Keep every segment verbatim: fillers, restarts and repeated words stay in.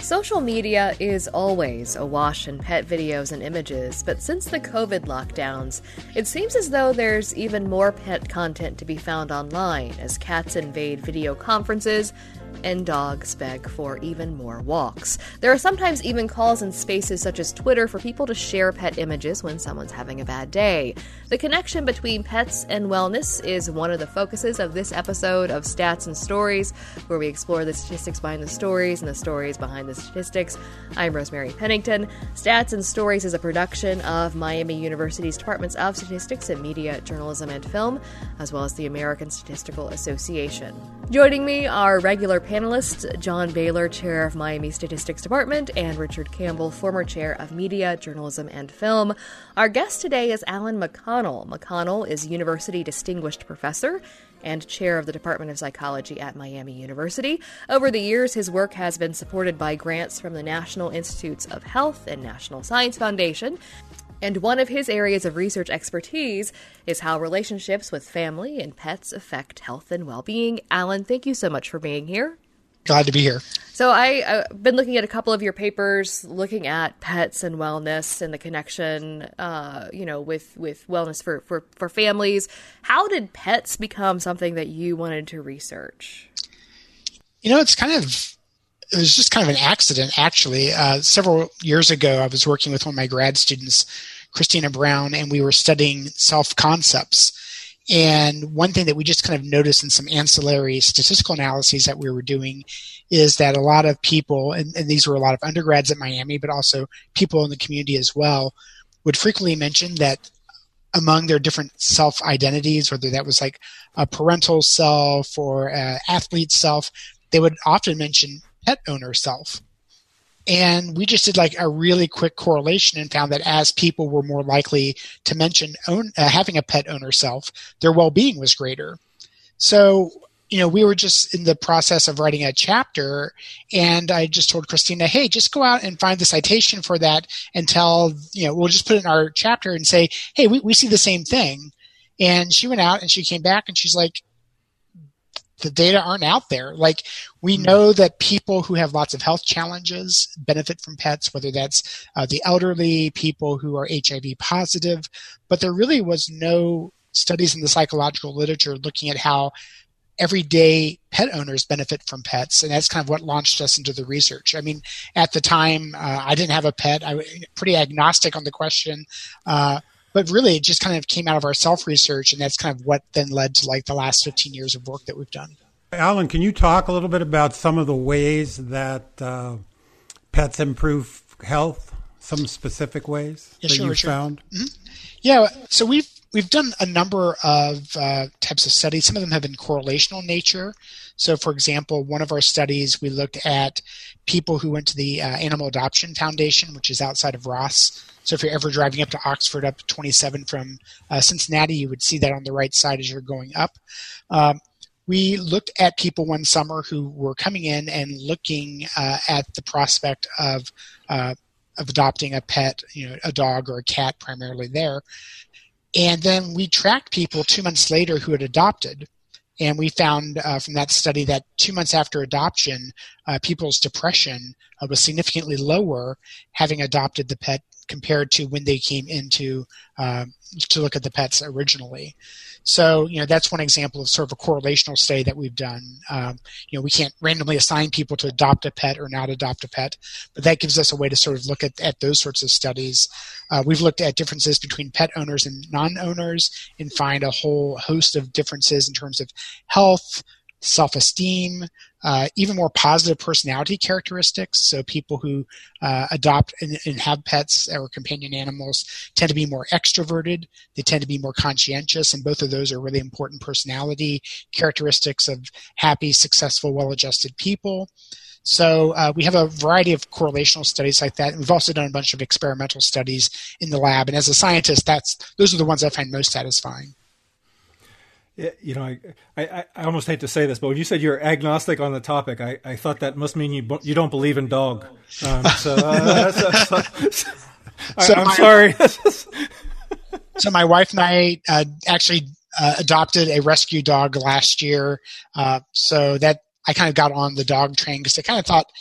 Social media is always awash in pet videos and images, but since the COVID lockdowns, it seems as though there's even more pet content to be found online as cats invade video conferences and dogs beg for even more walks. There are sometimes even calls in spaces such as Twitter for people to share pet images when someone's having a bad day. The connection between pets and wellness is one of the focuses of this episode of Stats and Stories, where we explore the statistics behind the stories and the stories behind the statistics. I'm Rosemary Pennington. Stats and Stories is a production of Miami University's Departments of Statistics and Media, Journalism, and Film, as well as the American Statistical Association. Joining me are regular panelists John Baylor, Chair of Miami Statistics Department, and Richard Campbell, former Chair of Media, Journalism, and Film. Our guest today is Alan McConnell. McConnell is University Distinguished Professor and Chair of the Department of Psychology at Miami University. Over the years, his work has been supported by grants from the National Institutes of Health and National Science Foundation. And one of his areas of research expertise is how relationships with family and pets affect health and well-being. Alan, thank you so much for being here. Glad to be here. So I've uh, been looking at a couple of your papers, looking at pets and wellness and the connection, uh, you know, with, with wellness for, for, for families. How did pets become something that you wanted to research? You know, it's kind of, it was just kind of an accident, actually. Uh, several years ago, I was working with one of my grad students, Christina Brown, and we were studying self-concepts. And one thing that we just kind of noticed in some ancillary statistical analyses that we were doing is that a lot of people, and, and these were a lot of undergrads at Miami, but also people in the community as well, would frequently mention that among their different self-identities, whether that was like a parental self or an athlete self, they would often mention pet owner self. And we just did like a really quick correlation and found that as people were more likely to mention own, uh, having a pet owner self, their well-being was greater. So, you know, we were just in the process of writing a chapter, and I just told Christina, hey, just go out and find the citation for that and tell, you know, we'll just put it in our chapter and say, hey, we, we see the same thing. And she went out and she came back and she's like, the data aren't out there. Like, we know that people who have lots of health challenges benefit from pets, whether that's uh, the elderly, people who are H I V positive, but there really was no studies in the psychological literature looking at how everyday pet owners benefit from pets, and that's kind of what launched us into the research. I mean, at the time, uh, I didn't have a pet. I was pretty agnostic on the question, uh, but really, it just kind of came out of our self-research, and that's kind of what then led to like the last fifteen years of work that we've done. Alan, can you talk a little bit about some of the ways that uh, pets improve health? Some specific ways yeah, that sure, you've sure. found? Mm-hmm. Yeah, so we've we've done a number of uh, types of studies. Some of them have been correlational in nature. So, for example, one of our studies, we looked at people who went to the uh, Animal Adoption Foundation, which is outside of Ross. So if you're ever driving up to Oxford, up twenty-seven from uh, Cincinnati, you would see that on the right side as you're going up. Um, we looked at people one summer who were coming in and looking uh, at the prospect of uh, of adopting a pet, you know, a dog or a cat primarily there. And then we tracked people two months later who had adopted. And we found uh, from that study that two months after adoption, uh, people's depression uh, was significantly lower having adopted the pet compared to when they came into uh, to look at the pets originally. So, you know, that's one example of sort of a correlational study that we've done. Um, you know, we can't randomly assign people to adopt a pet or not adopt a pet, but that gives us a way to sort of look at, at those sorts of studies. Uh, we've looked at differences between pet owners and non-owners and find a whole host of differences in terms of health, self-esteem, uh, even more positive personality characteristics. So people who uh, adopt and, and have pets or companion animals tend to be more extroverted. They tend to be more conscientious, and both of those are really important personality characteristics of happy, successful, well-adjusted people. So uh, we have a variety of correlational studies like that. And we've also done a bunch of experimental studies in the lab. And as a scientist, that's those are the ones I find most satisfying. You know, I, I, I almost hate to say this, but when you said you're agnostic on the topic, I, I thought that must mean you you don't believe in dog. Um, so, uh, that's, that's, so I, I'm my, sorry. So my wife and I uh, actually uh, adopted a rescue dog last year. Uh, so that I kind of got on the dog train because I kind of thought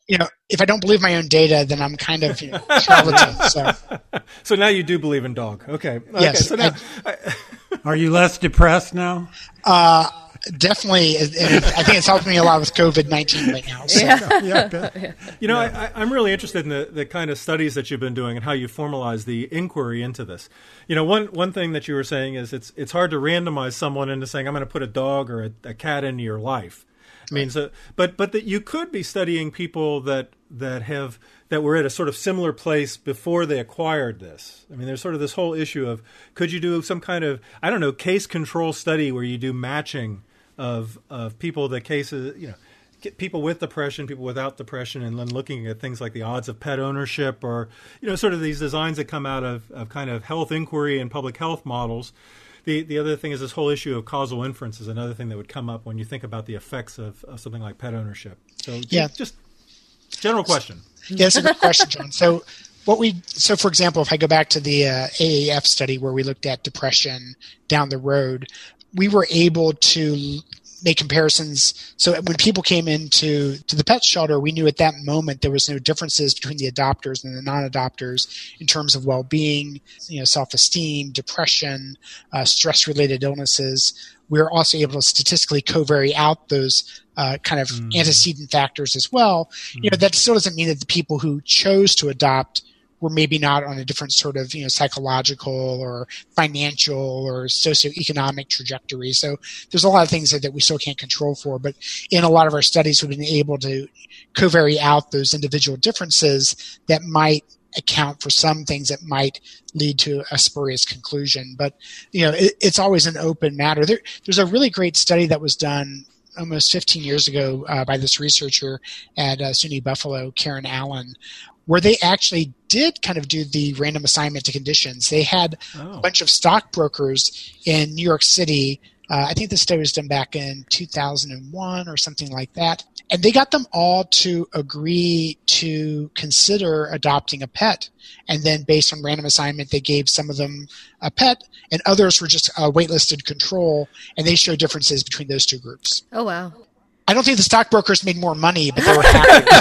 you know, if I don't believe my own data, then I'm kind of you know, charlatan. So. so now you do believe in dog. Okay. okay yes. So now, I, Are you less depressed now? Uh, definitely. And I think it's helped me a lot with COVID nineteen right now. So. Yeah. yeah. You know, yeah. I, I'm really interested in the, the kind of studies that you've been doing and how you formalize the inquiry into this. You know, one one thing that you were saying is it's it's hard to randomize someone into saying, I'm going to put a dog or a, a cat into your life. I mean, so, but but that you could be studying people that that have that were at a sort of similar place before they acquired this. I mean, there's sort of this whole issue of could you do some kind of I don't know case control study where you do matching of of people that cases you know get people with depression, people without depression, and then looking at things like the odds of pet ownership or you know sort of these designs that come out of, of kind of health inquiry and public health models. The the other thing is this whole issue of causal inference is another thing that would come up when you think about the effects of, of something like pet ownership. So yeah. just general question. Yeah, that's a good question, John. So what we so for example, if I go back to the uh, A A F study where we looked at depression down the road, we were able to make comparisons. So when people came into to the pet shelter, we knew at that moment there was no differences between the adopters and the non-adopters in terms of well-being, you know, self-esteem, depression, uh, stress-related illnesses. We were also able to statistically covary out those uh, kind of mm. antecedent factors as well. Mm. You know, that still doesn't mean that the people who chose to adopt were maybe not on a different sort of, you know, psychological or financial or socioeconomic trajectory. So there's a lot of things that, that we still can't control for. But in a lot of our studies, we've been able to covary out those individual differences that might account for some things that might lead to a spurious conclusion. But, you know, it, it's always an open matter. There, there's a really great study that was done almost fifteen years ago uh, by this researcher at uh, SUNY Buffalo, Karen Allen, where they actually did kind of do the random assignment to conditions. They had oh. a bunch of stockbrokers in New York City. Uh, I think this study was done back in two thousand one or something like that. And they got them all to agree to consider adopting a pet. And then based on random assignment, they gave some of them a pet and others were just uh, waitlisted control. And they showed differences between those two groups. Oh, wow. I don't think the stockbrokers made more money, but they were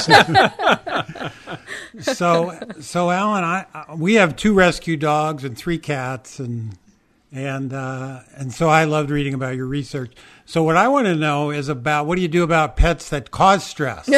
happier. so, so Alan, I, we have two rescue dogs and three cats, and and uh, and so I loved reading about your research. So, what I want to know is about what do you do about pets that cause stress?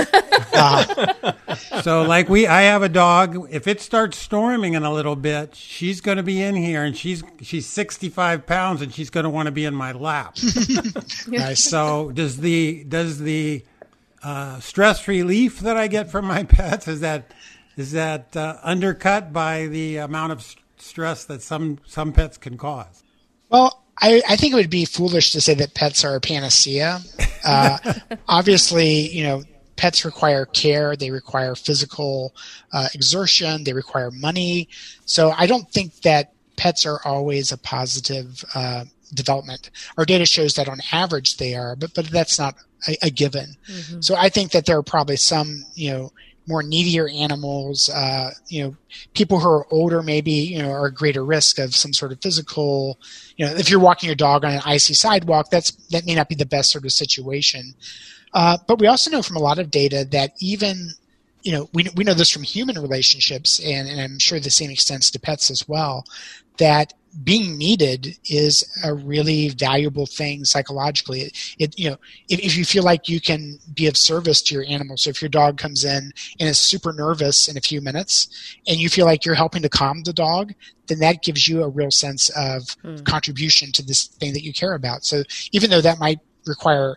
uh, so, like we, I have a dog. If it starts storming in a little bit, she's going to be in here, and she's she's sixty-five pounds, and she's going to want to be in my lap. Nice. So, does the does the uh, stress relief that I get from my pets is that is that uh, undercut by the amount of st- stress that some some pets can cause? Well, I, I think it would be foolish to say that pets are a panacea. Uh, obviously, you know, pets require care. They require physical uh, exertion. They require money. So I don't think that pets are always a positive uh, development. Our data shows that on average they are, but but that's not a, a given. Mm-hmm. So I think that there are probably some, you know, more needier animals, uh, you know, people who are older maybe, you know, are at greater risk of some sort of physical, you know, if you're walking your dog on an icy sidewalk, that's that may not be the best sort of situation. Uh, but we also know from a lot of data that even, you know, we we know this from human relationships, and, and I'm sure the same extends to pets as well, that being needed is a really valuable thing psychologically. It, it you know, if, if you feel like you can be of service to your animal, so if your dog comes in and is super nervous in a few minutes and you feel like you're helping to calm the dog, then that gives you a real sense of mm. contribution to this thing that you care about. So even though that might require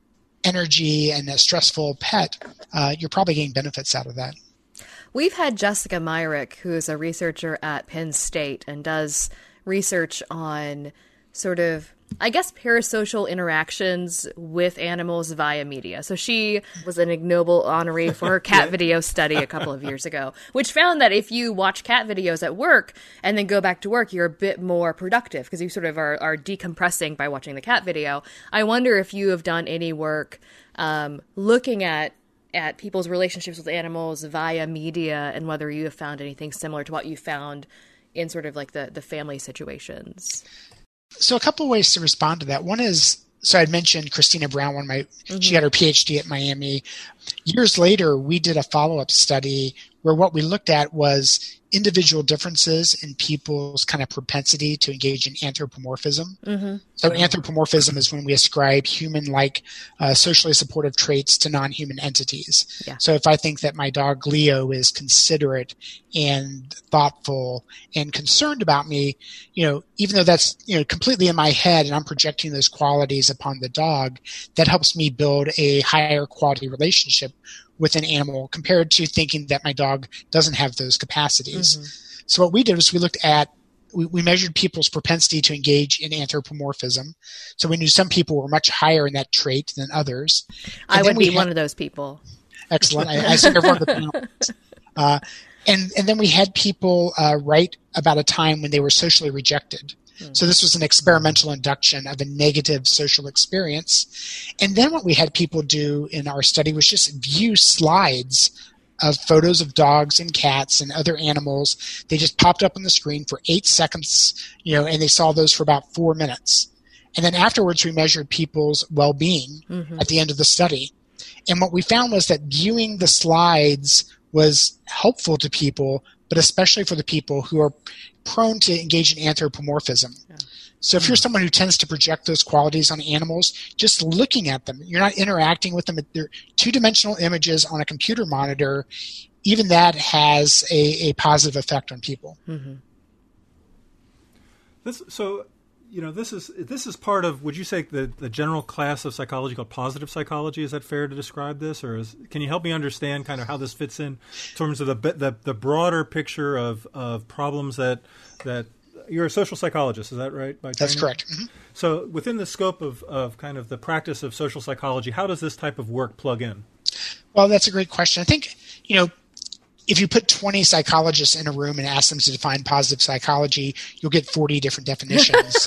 energy and a stressful pet, uh, you're probably getting benefits out of that. We've had Jessica Myrick, who is a researcher at Penn State and does research on sort of, I guess, parasocial interactions with animals via media. So she was an Ig Nobel honoree for her cat video study a couple of years ago, which found that if you watch cat videos at work and then go back to work, you're a bit more productive because you sort of are, are decompressing by watching the cat video. I wonder if you have done any work um, looking at at people's relationships with animals via media and whether you have found anything similar to what you found in sort of like the, the family situations. So a couple of ways to respond to that. One is, so I'd mentioned Christina Brown, one of my, mm-hmm. she had her PhD at Miami. years later, we did a follow-up study where what we looked at was individual differences in people's kind of propensity to engage in anthropomorphism. Mm-hmm. So anthropomorphism is when we ascribe human-like uh, socially supportive traits to non-human entities. Yeah. So if I think that my dog Leo is considerate and thoughtful and concerned about me, you know, even though that's, you know, completely in my head and I'm projecting those qualities upon the dog, that helps me build a higher quality relationship with an animal compared to thinking that my dog doesn't have those capacities. Mm-hmm. So what we did was we looked at, we, we measured people's propensity to engage in anthropomorphism. So we knew some people were much higher in that trait than others. And I would be had, one of those people. Excellent. I, I said everyone on the panel. Uh, and, and then we had people uh, write about a time when they were socially rejected. So this was an experimental induction of a negative social experience. And then what we had people do in our study was just view slides of photos of dogs and cats and other animals. They just popped up on the screen for eight seconds, you know, and they saw those for about four minutes. And then afterwards we measured people's well-being mm-hmm. at the end of the study. And what we found was that viewing the slides was helpful to people, but especially for the people who are prone to engage in anthropomorphism. Yeah. So if you're someone who tends to project those qualities on animals, just looking at them, you're not interacting with them. They're two-dimensional images on a computer monitor. Even that has a, a positive effect on people. Mm-hmm. This, so, you know, this is this is part of, would you say, the, the general class of psychology called positive psychology? Is that fair to describe this? Or is, can you help me understand kind of how this fits in, in terms of the the, the broader picture of, of problems that that you're a social psychologist, is that right? By That's correct. Mm-hmm. So within the scope of, of kind of the practice of social psychology, how does this type of work plug in? Well, that's a great question. I think, you know, if you put twenty psychologists in a room and ask them to define positive psychology, you'll get forty different definitions.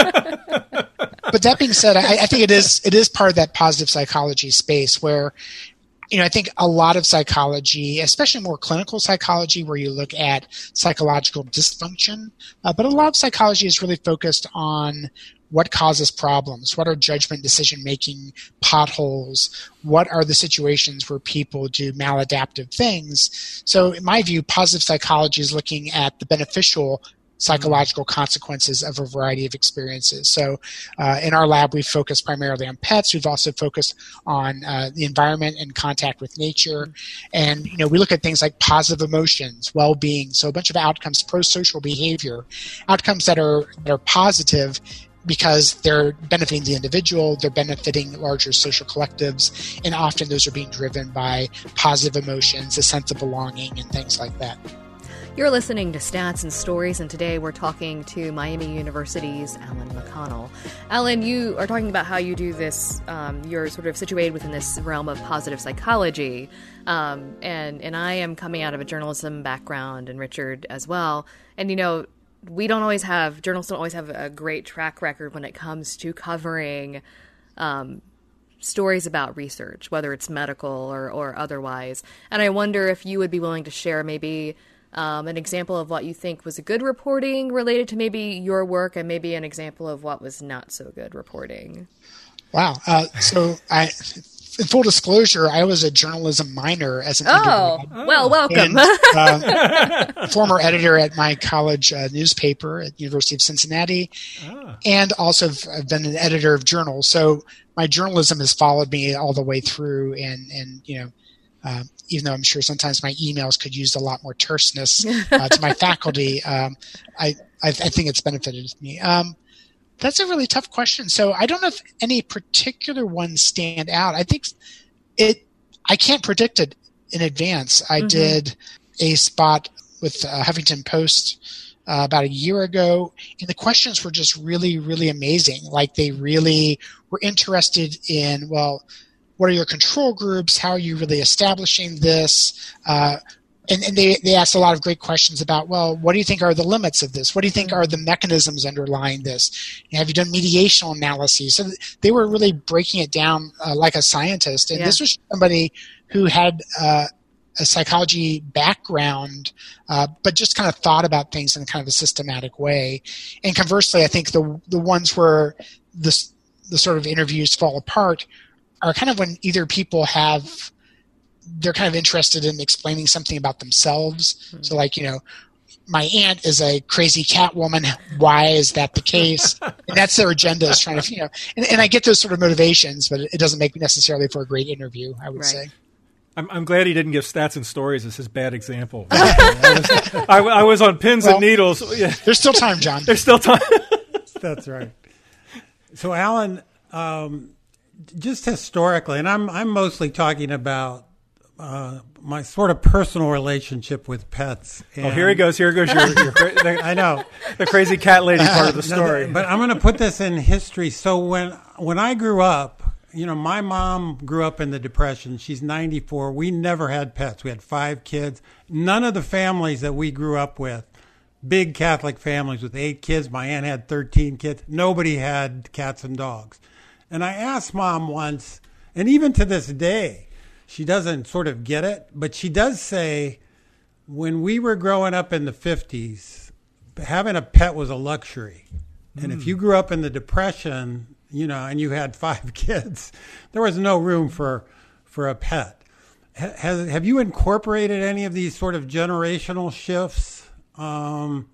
But that being said, I, I think it is it is part of that positive psychology space where, you know, I think a lot of psychology, especially more clinical psychology, where you look at psychological dysfunction, uh, but a lot of psychology is really focused on what causes problems, what are judgment decision-making potholes, what are the situations where people do maladaptive things. So in my view, positive psychology is looking at the beneficial psychological consequences of a variety of experiences. So uh, in our lab, we've focused primarily on pets. We've also focused on uh, the environment and contact with nature. And, you know, we look at things like positive emotions, well-being, so a bunch of outcomes, pro-social behavior, outcomes that are that are positive because they're benefiting the individual, they're benefiting larger social collectives, and often those are being driven by positive emotions, a sense of belonging, and things like that. You're listening to Stats and Stories, and today we're talking to Miami University's Alan McConnell. Alan, you are talking about how you do this, um, you're sort of situated within this realm of positive psychology, um, and, and I am coming out of a journalism background, and Richard as well, and you know, we don't always have, journalists don't always have a great track record when it comes to covering um, stories about research, whether it's medical or, or otherwise. And I wonder if you would be willing to share maybe um, an example of what you think was a good reporting related to maybe your work, and maybe an example of what was not so good reporting. Wow. Uh, so I... In full disclosure, I was a journalism minor as an oh, undergrad. Well, welcome. And, uh, former editor at my college uh, newspaper at University of Cincinnati, oh. and also I've been an editor of journals. So my journalism has followed me all the way through, and, and you know, um, even though I'm sure sometimes my emails could use a lot more terseness uh, to my faculty, um, I, I I think it's benefited me. Um, That's a really tough question. So I don't know if any particular ones stand out. I think it. I can't predict it in advance. I mm-hmm. did a spot with uh, Huffington Post uh, about a year ago, and the questions were just really, really amazing. Like they really were interested in, well, what are your control groups? How are you really establishing this? Uh, And, and they, they asked a lot of great questions about, well, what do you think are the limits of this? What do you think are the mechanisms underlying this? Have you done mediational analyses? So they were really breaking it down uh, like a scientist. And yeah. This was somebody who had uh, a psychology background, uh, but just kind of thought about things in kind of a systematic way. And conversely, I think the the ones where this, the sort of interviews fall apart are kind of when either people have they're kind of interested in explaining something about themselves. Mm-hmm. So like, you know, my aunt is a crazy cat woman. Why is that the case? And that's their agenda, is trying to, you know, and, and I get those sort of motivations, but it doesn't make me necessarily for a great interview, I would right. say. I'm, I'm glad he didn't give Stats and Stories as his bad example. I, was, I, I was on pins well, and needles. Yeah. There's still time, John. There's still time. That's right. So, Alan, um, just historically, and I'm I'm mostly talking about uh, my sort of personal relationship with pets. And oh, here he goes. Here goes your, your the, I know. The crazy cat lady part of the story. No, but I'm going to put this in history. So when when I grew up, you know, my mom grew up in the Depression. She's ninety-four. We never had pets. We had five kids. None of the families that we grew up with, big Catholic families with eight kids. My aunt had thirteen kids. Nobody had cats and dogs. And I asked Mom once, and even to this day, she doesn't sort of get it, but she does say, when we were growing up in the fifties, having a pet was a luxury. And mm. if you grew up in the Depression, you know, and you had five kids, there was no room for for a pet. Has, have you incorporated any of these sort of generational shifts um,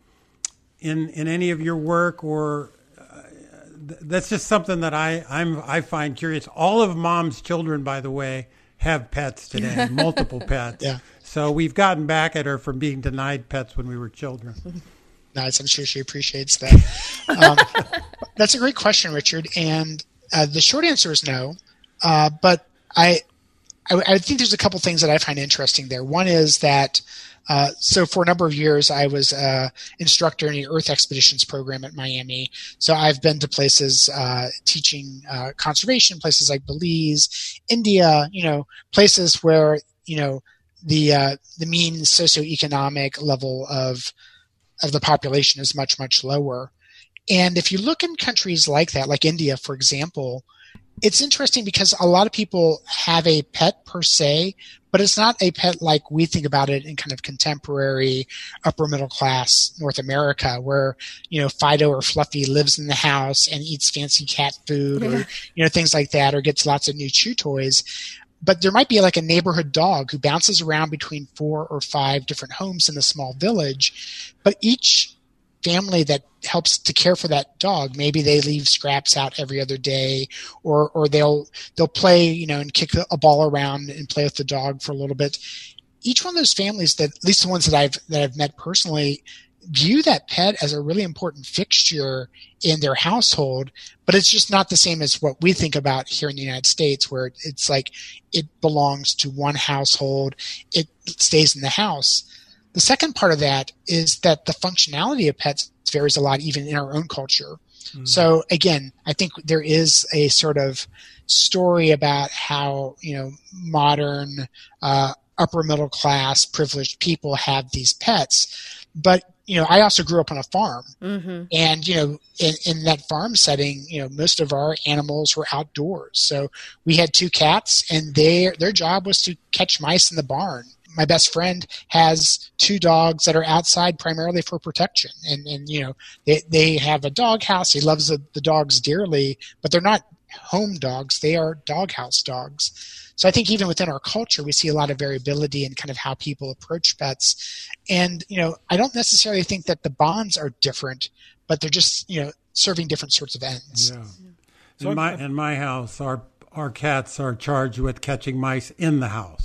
in in any of your work, or uh, th- that's just something that I I'm I find curious. All of Mom's children, by the way, have pets today, multiple pets. Yeah. So we've gotten back at her for being denied pets when we were children. Nice. I'm sure she appreciates that. Um, that's a great question, Richard. And uh, the short answer is no. Uh, but I, I, I think there's a couple things that I find interesting there. One is that, uh, so for a number of years, I was an instructor in the Earth Expeditions program at Miami. So I've been to places uh, teaching uh, conservation, places like Belize, India, you know, places where, you know, the uh, the mean socioeconomic level of of the population is much, much lower. And if you look in countries like that, like India, for example, it's interesting because a lot of people have a pet per se, but it's not a pet like we think about it in kind of contemporary upper middle class North America, where, you know, Fido or Fluffy lives in the house and eats fancy cat food or, you know, things like that, or gets lots of new chew toys. But there might be like a neighborhood dog who bounces around between four or five different homes in a small village. But each family that helps to care for that dog, maybe they leave scraps out every other day, or or they'll they'll play, you know, and kick a ball around and play with the dog for a little bit. Each one of those families, that at least the ones that I've that I've met personally, view that pet as a really important fixture in their household, but it's just not the same as what we think about here in the United States, where it's like it belongs to one household, it stays in the house. The second part of that is that the functionality of pets varies a lot, even in our own culture. Mm-hmm. So again, I think there is a sort of story about how, you know, modern uh, upper middle class privileged people have these pets. But, you know, I also grew up on a farm. Mm-hmm. And, you know, in, in that farm setting, you know, most of our animals were outdoors. So we had two cats, and their their job was to catch mice in the barn. My best friend has two dogs that are outside primarily for protection. And, and you know, they, they have a dog house. He loves the, the dogs dearly, but they're not home dogs. They are doghouse dogs. So I think even within our culture, we see a lot of variability in kind of how people approach pets. And, you know, I don't necessarily think that the bonds are different, but they're just, you know, serving different sorts of ends. Yeah. So in my, in my house, our our cats are charged with catching mice in the house.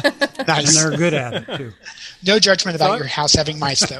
Nice. And they're good at it, too. No judgment about so, your house having mice, though.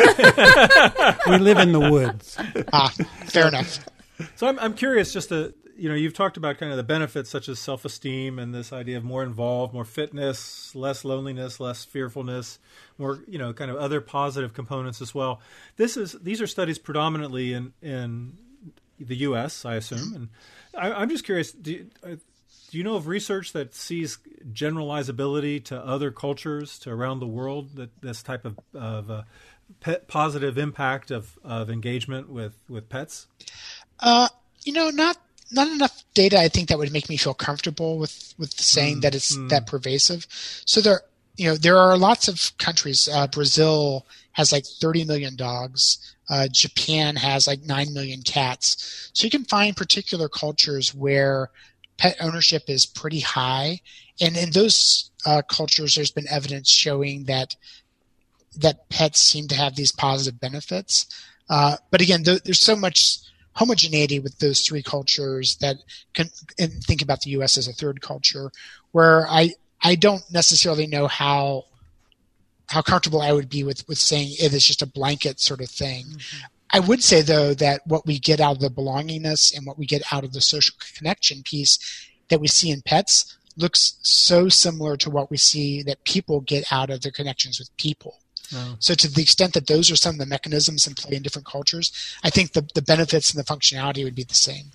We live in the woods. Ah, fair enough. So I'm I'm curious just to, you know, you've talked about kind of the benefits such as self-esteem and this idea of more involved, more fitness, less loneliness, less fearfulness, more, you know, kind of other positive components as well. This is these are studies predominantly in, in the U S, I assume. And I, I'm just curious, do you, uh, do you know of research that sees generalizability to other cultures, to around the world, that this type of, of uh, pet positive impact of, of engagement with, with pets? Uh, you know, not not enough data, I think, that would make me feel comfortable with, with saying mm, that it's mm. that pervasive. So there, you know, there are lots of countries. Uh, Brazil has like thirty million dogs. Uh, Japan has like nine million cats. So you can find particular cultures where pet ownership is pretty high. and in those uh, cultures, there's been evidence showing that that pets seem to have these positive benefits. Uh, but again, th- there's so much homogeneity with those three cultures that can, and think about the U S as a third culture, where I I don't necessarily know how how comfortable I would be with, with saying it is just a blanket sort of thing. Mm-hmm. I would say, though, that what we get out of the belongingness and what we get out of the social connection piece that we see in pets looks so similar to what we see that people get out of their connections with people. Oh. So to the extent that those are some of the mechanisms in play in different cultures, I think the, the benefits and the functionality would be the same.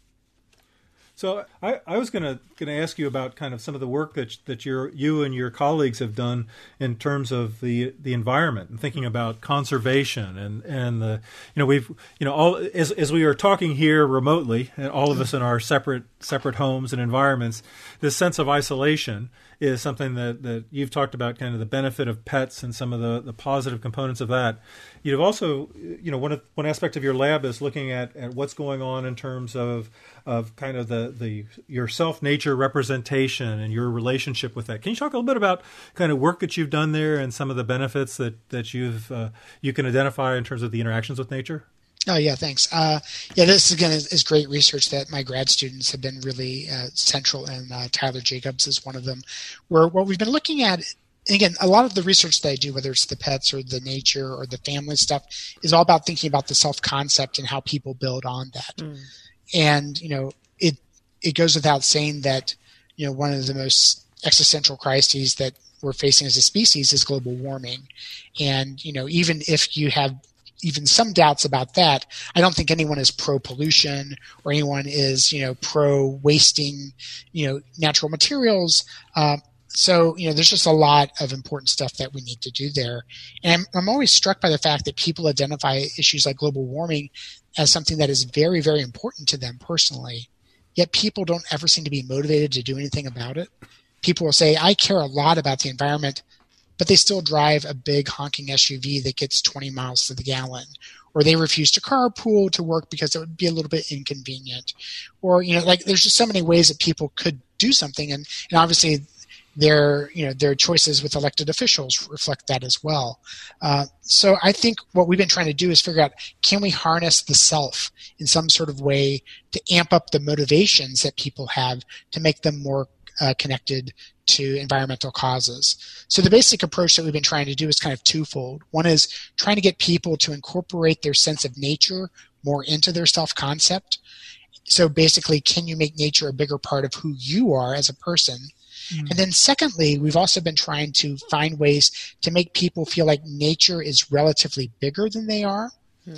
So I, I was going to going to ask you about kind of some of the work that that your you and your colleagues have done in terms of the the environment and thinking about conservation and and the you know we've you know all as as we are talking here remotely, and all of us in our separate separate homes and environments, this sense of isolation is something that, that you've talked about, kind of the benefit of pets and some of the, the positive components of that. You've also, you know, one of, one aspect of your lab is looking at, at what's going on in terms of of kind of the, the your self-nature representation and your relationship with that. Can you talk a little bit about kind of work that you've done there and some of the benefits that, that you've uh, you can identify in terms of the interactions with nature? Oh, yeah, thanks. Uh, yeah, this, again, is, is great research that my grad students have been really uh, central in. Uh, Tyler Jacobs is one of them, where what we've been looking at, and again, a lot of the research that I do, whether it's the pets or the nature or the family stuff, is all about thinking about the self-concept and how people build on that. Mm. And, you know, it it goes without saying that, you know, one of the most existential crises that we're facing as a species is global warming. And, you know, even if you have even some doubts about that, I don't think anyone is pro-pollution or anyone is, you know, pro-wasting, you know, natural materials. Um, so, you know, there's just a lot of important stuff that we need to do there. And I'm, I'm always struck by the fact that people identify issues like global warming as something that is very, very important to them personally, yet people don't ever seem to be motivated to do anything about it. People will say, I care a lot about the environment, but they still drive a big honking S U V that gets twenty miles to the gallon, or they refuse to carpool to work because it would be a little bit inconvenient, or, you know, like there's just so many ways that people could do something, and, and obviously their, you know, their choices with elected officials reflect that as well. Uh, so I think what we've been trying to do is figure out, can we harness the self in some sort of way to amp up the motivations that people have to make them more uh, connected to environmental causes. So the basic approach that we've been trying to do is kind of twofold. One is trying to get people to incorporate their sense of nature more into their self-concept. So basically, can you make nature a bigger part of who you are as a person? Mm. And then secondly, we've also been trying to find ways to make people feel like nature is relatively bigger than they are.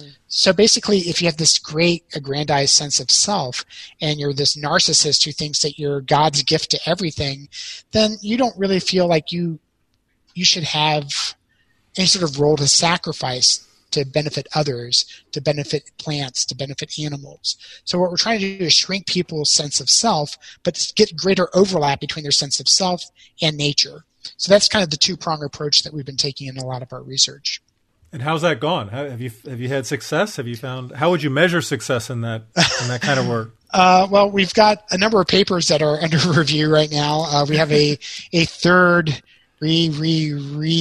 So basically, if you have this great aggrandized sense of self and you're this narcissist who thinks that you're God's gift to everything, then you don't really feel like you you should have any sort of role to sacrifice to benefit others, to benefit plants, to benefit animals. So what we're trying to do is shrink people's sense of self, but get greater overlap between their sense of self and nature. So that's kind of the two-pronged approach that we've been taking in a lot of our research. And how's that gone? How, have you have you had success? Have you found? How would you measure success in that in that kind of work? uh, well, we've got a number of papers that are under review right now. Uh, we have a a third re re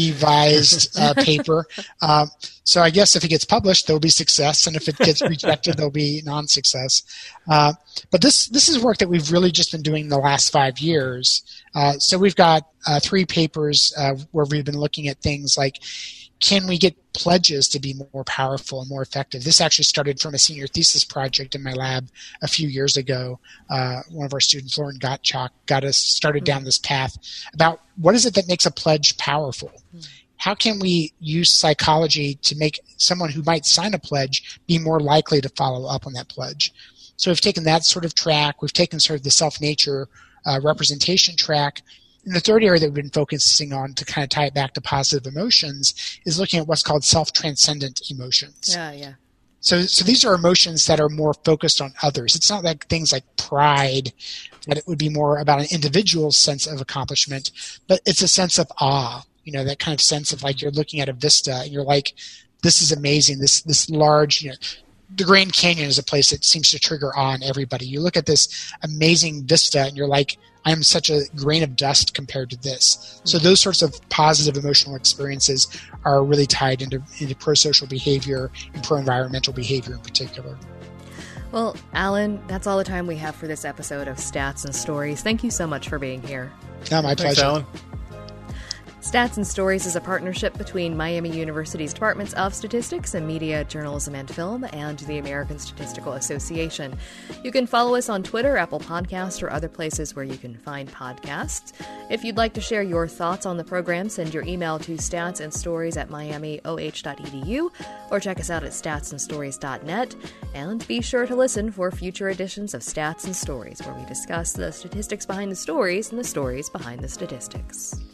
revised uh, paper. Um, so I guess if it gets published, there'll be success, and if it gets rejected, there'll be non-success. Uh, but this this is work that we've really just been doing the last five years. Uh, so we've got uh, three papers uh, where we've been looking at things like, can we get pledges to be more powerful and more effective? This actually started from a senior thesis project in my lab a few years ago. Uh, one of our students, Lauren Gottschalk, got us started down this path about what is it that makes a pledge powerful? How can we use psychology to make someone who might sign a pledge be more likely to follow up on that pledge? So we've taken that sort of track. We've taken sort of the self-nature uh, representation track. And the third area that we've been focusing on to kind of tie it back to positive emotions is looking at what's called self-transcendent emotions. Yeah, yeah. So, so these are emotions that are more focused on others. It's not like things like pride, that it would be more about an individual's sense of accomplishment, but it's a sense of awe, you know, that kind of sense of like you're looking at a vista and you're like, this is amazing, this this large, you know, the Grand Canyon is a place that seems to trigger awe in everybody. You look at this amazing vista and you're like, I'm such a grain of dust compared to this. So those sorts of positive emotional experiences are really tied into, into pro-social behavior and pro-environmental behavior in particular. Well, Alan, that's all the time we have for this episode of Stats and Stories. Thank you so much for being here. No, my Thanks, pleasure. Alan. Stats and Stories is a partnership between Miami University's Departments of Statistics and Media, Journalism, and Film and the American Statistical Association. You can follow us on Twitter, Apple Podcasts, or other places where you can find podcasts. If you'd like to share your thoughts on the program, send your email to statsandstories at miami o h dot e d u or check us out at stats and stories dot net. And be sure to listen for future editions of Stats and Stories, where we discuss the statistics behind the stories and the stories behind the statistics.